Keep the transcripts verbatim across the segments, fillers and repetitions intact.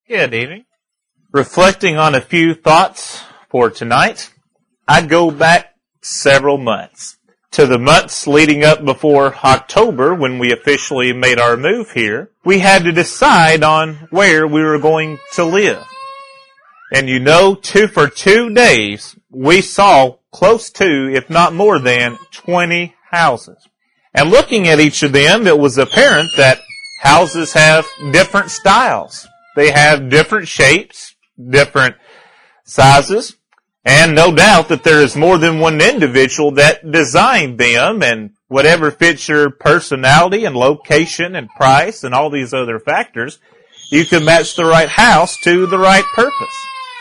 Good evening. Reflecting on a few thoughts for tonight, I go back several months to the months leading up before October when we officially made our move here. We had to decide on where we were going to live. And you know, two for two days, we saw close to, if not more than, twenty houses. And looking at each of them, it was apparent that houses have different styles. They have different shapes, different sizes, and no doubt that there is more than one individual that designed them, and whatever fits your personality and location and price and all these other factors, you can match the right house to the right purpose.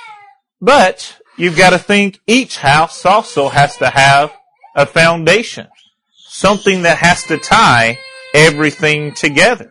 But you've got to think each house also has to have a foundation, something that has to tie everything together.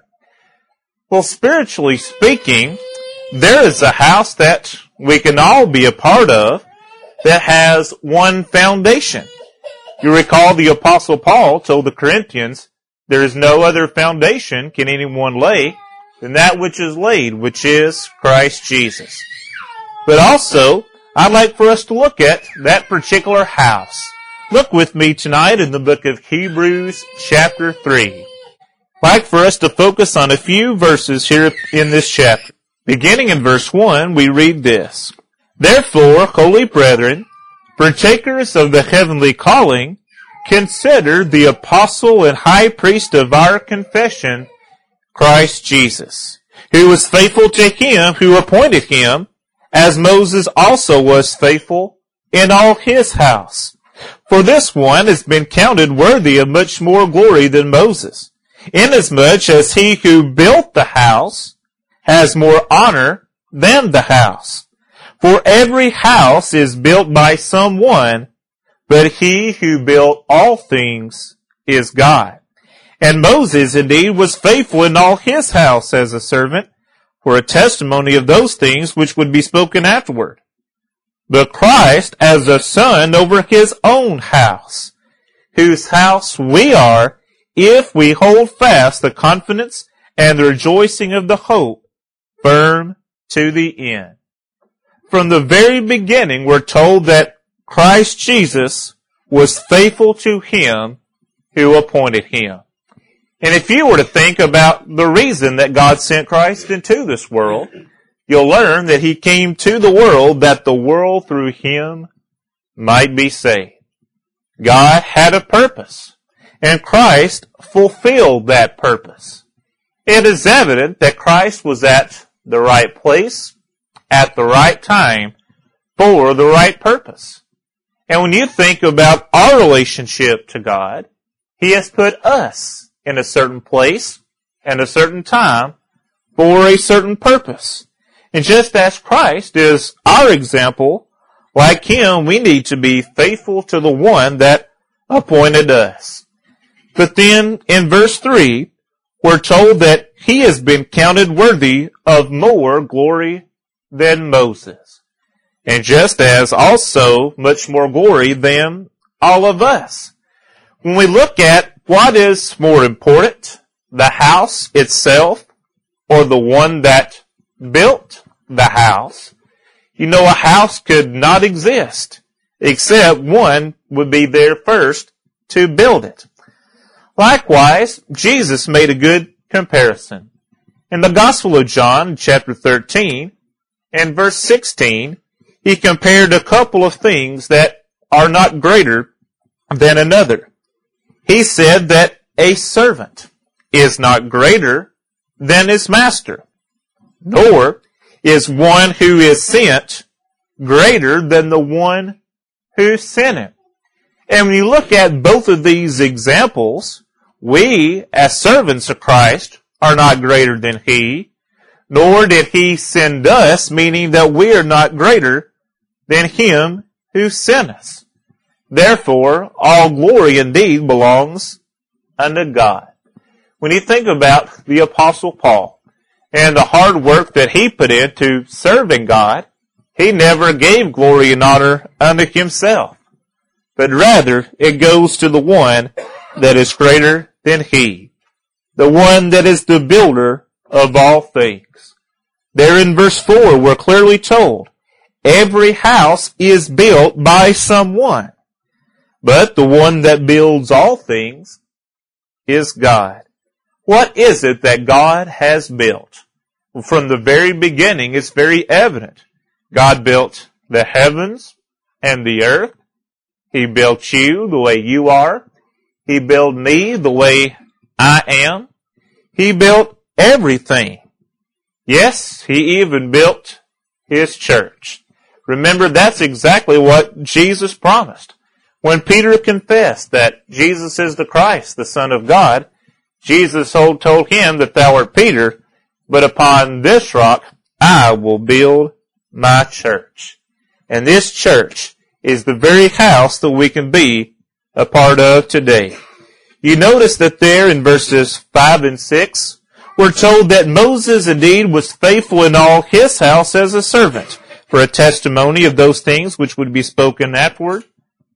Well, spiritually speaking, there is a house that we can all be a part of that has one foundation. You recall the Apostle Paul told the Corinthians, there is no other foundation can anyone lay than that which is laid, which is Christ Jesus. But also, I'd like for us to look at that particular house. Look with me tonight in the book of Hebrews chapter three. I'd like for us to focus on a few verses here in this chapter. Beginning in verse one, we read this. Therefore, holy brethren, partakers of the heavenly calling, consider the apostle and high priest of our confession, Christ Jesus, who was faithful to him who appointed him, as Moses also was faithful in all his house. For this one has been counted worthy of much more glory than Moses, inasmuch as he who built the house has more honor than the house. For every house is built by someone, but he who built all things is God. And Moses indeed was faithful in all his house as a servant, for a testimony of those things which would be spoken afterward. But Christ as a son over his own house, whose house we are, if we hold fast the confidence and the rejoicing of the hope firm to the end. From the very beginning, we're told that Christ Jesus was faithful to him who appointed him. And if you were to think about the reason that God sent Christ into this world, you'll learn that he came to the world that the world through him might be saved. God had a purpose, and Christ fulfilled that purpose. It is evident that Christ was at the right place, at the right time, for the right purpose. And when you think about our relationship to God, he has put us in a certain place and a certain time for a certain purpose. And just as Christ is our example, like him, we need to be faithful to the one that appointed us. But then in verse three, we're told that he has been counted worthy of more glory than Moses. And just as also much more glory than all of us. When we look at what is more important, the house itself or the one that built the house, you know, a house could not exist except one would be there first to build it. Likewise, Jesus made a good comparison. In the Gospel of John, chapter thirteen, and verse sixteen, he compared a couple of things that are not greater than another. He said that a servant is not greater than his master, nor is one who is sent greater than the one who sent him. And when you look at both of these examples, we, as servants of Christ, are not greater than he, nor did he send us, meaning that we are not greater than him who sent us. Therefore, all glory indeed belongs unto God. When you think about the Apostle Paul and the hard work that he put into serving God, he never gave glory and honor unto himself, but rather it goes to the one that is greater than he, the one that is the builder of all things. There in verse four, we're clearly told, every house is built by someone, but the one that builds all things is God. What is it that God has built? Well, from the very beginning, it's very evident. God built the heavens and the earth. He built you the way you are. He built me the way I am. He built everything. Yes, He even built His church. Remember, that's exactly what Jesus promised. When Peter confessed that Jesus is the Christ, the Son of God, Jesus told him that thou art Peter, but upon this rock I will build my church. And this church is the very house that we can be a part of today. You notice that there in verses five and six, we're told that Moses indeed was faithful in all his house as a servant, for a testimony of those things which would be spoken afterward.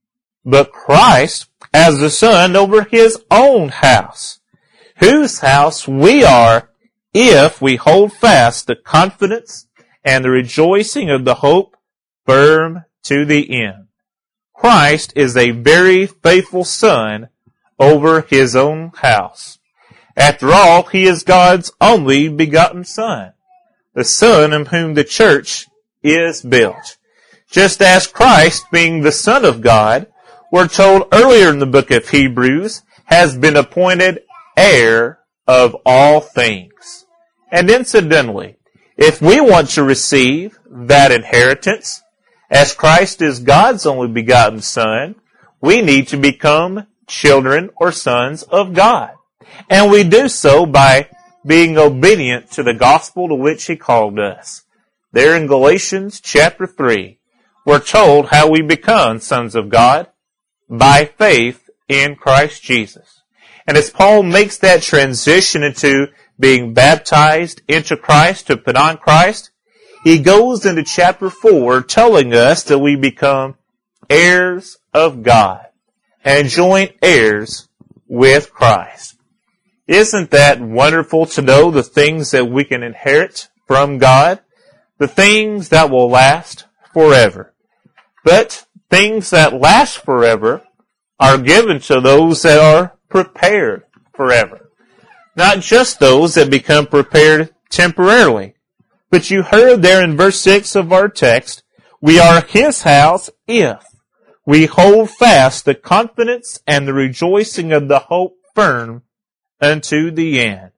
But Christ as the Son over His own house, whose house we are if we hold fast the confidence and the rejoicing of the hope firm to the end. Christ is a very faithful Son over His own house. After all, He is God's only begotten Son, the Son in whom the church is built. Just as Christ, being the Son of God, we're told earlier in the book of Hebrews, has been appointed heir of all things. And incidentally, if we want to receive that inheritance, as Christ is God's only begotten Son, we need to become children or sons of God. And we do so by being obedient to the gospel to which He called us. There in Galatians chapter three, we're told how we become sons of God by faith in Christ Jesus. And as Paul makes that transition into being baptized into Christ, to put on Christ, he goes into chapter four telling us that we become heirs of God and joint heirs with Christ. Isn't that wonderful to know the things that we can inherit from God? The things that will last forever. But things that last forever are given to those that are prepared forever. Not just those that become prepared temporarily. But you heard there in verse six of our text, we are His house if we hold fast the confidence and the rejoicing of the hope firm unto the end.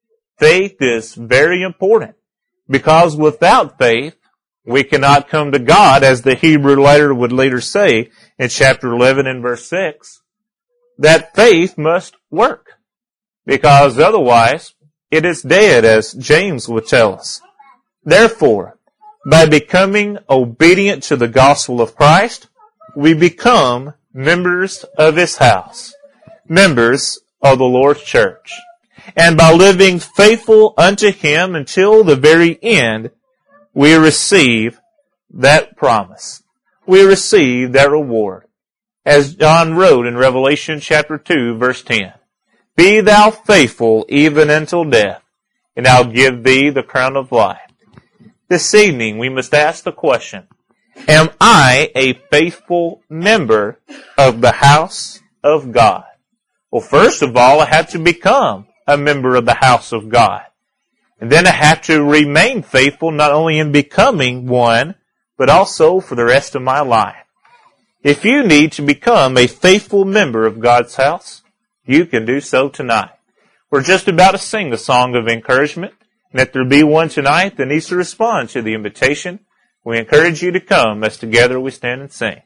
Faith is very important, because without faith, we cannot come to God, as the Hebrew writer would later say in chapter eleven and verse six, that faith must work, because otherwise it is dead, as James would tell us. Therefore, by becoming obedient to the gospel of Christ, we become members of His house, members of the Lord's church. And by living faithful unto Him until the very end, we receive that promise. We receive that reward. As John wrote in Revelation chapter two, verse ten, Be thou faithful even until death, and I'll give thee the crown of life. This evening we must ask the question, am I a faithful member of the house of God? Well, first of all, I have to become a member of the house of God. And then I have to remain faithful not only in becoming one, but also for the rest of my life. If you need to become a faithful member of God's house, you can do so tonight. We're just about to sing a song of encouragement. And if there be one tonight that needs to respond to the invitation, we encourage you to come as together we stand and sing.